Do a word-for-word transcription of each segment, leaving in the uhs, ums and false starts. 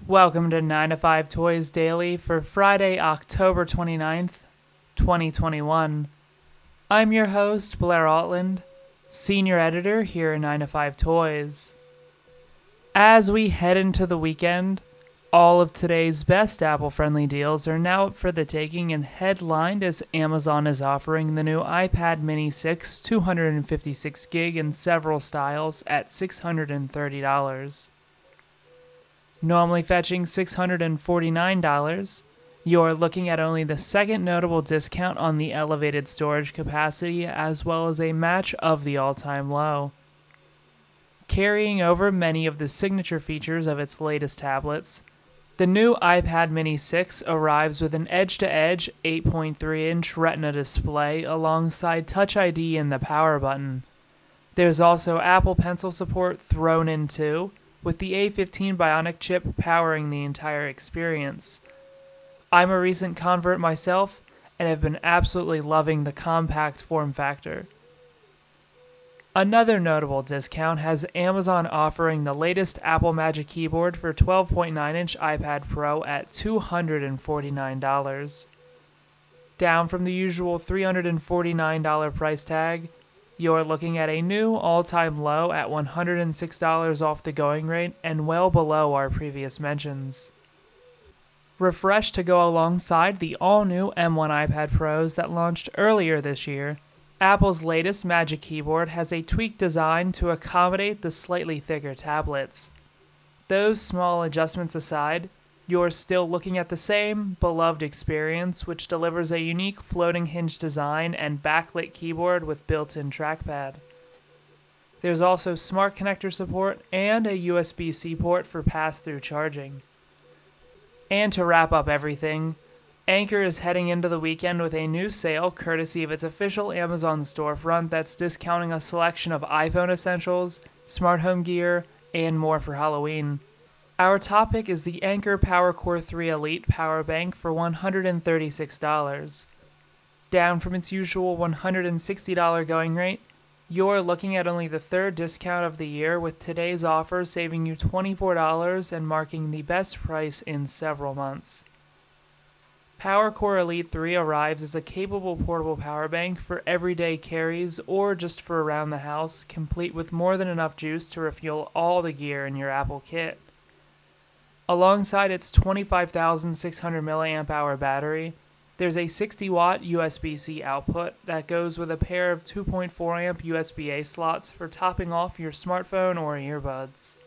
Welcome to nine to five Toys Daily for Friday, October twenty-ninth, twenty twenty-one. I'm your host, Blair Altland, Senior Editor here at nine to five Toys. As we head into the weekend, all of today's best Apple-friendly deals are now up for the taking and headlined as Amazon is offering the new iPad Mini six two fifty-six gig in several styles at six hundred thirty dollars. Normally fetching six hundred forty-nine dollars, you're looking at only the second notable discount on the elevated storage capacity as well as a match of the all-time low. Carrying over many of the signature features of its latest tablets, the new iPad Mini six arrives with an edge-to-edge eight point three inch Retina display alongside Touch I D and the power button. There's also Apple Pencil support thrown in too, with the A fifteen Bionic chip powering the entire experience. I'm a recent convert myself, and have been absolutely loving the compact form factor. Another notable discount has Amazon offering the latest Apple Magic Keyboard for twelve point nine inch iPad Pro at two hundred forty-nine dollars. Down from the usual three hundred forty-nine dollars price tag, you're looking at a new all-time low at one hundred six dollars off the going rate and well below our previous mentions. Refreshed to go alongside the all-new M one iPad Pros that launched earlier this year, Apple's latest Magic Keyboard has a tweaked design to accommodate the slightly thicker tablets. Those small adjustments aside, you're still looking at the same beloved experience, which delivers a unique floating hinge design and backlit keyboard with built-in trackpad. There's also smart connector support and a U S B C port for pass-through charging. And to wrap up everything, Anker is heading into the weekend with a new sale courtesy of its official Amazon storefront that's discounting a selection of iPhone essentials, smart home gear, and more for Halloween. Our topic is the Anker PowerCore three Elite Power Bank for one hundred thirty-six dollars. Down from its usual one hundred sixty dollars going rate, you're looking at only the third discount of the year, with today's offer saving you twenty-four dollars and marking the best price in several months. PowerCore Elite three arrives as a capable portable power bank for everyday carries or just for around the house, complete with more than enough juice to refuel all the gear in your Apple kit. Alongside its twenty-five thousand six hundred milliamp hour battery, there's a sixty watt U S B C output that goes with a pair of two point four amp U S B A slots for topping off your smartphone or earbuds.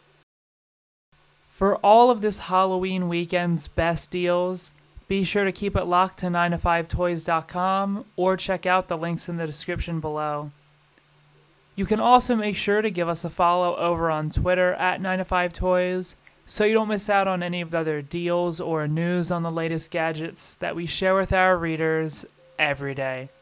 For all of this Halloween weekend's best deals, be sure to keep it locked to nine to five toys dot com or check out the links in the description below. You can also make sure to give us a follow over on Twitter at nine to five toys so you don't miss out on any of the other deals or news on the latest gadgets that we share with our readers every day.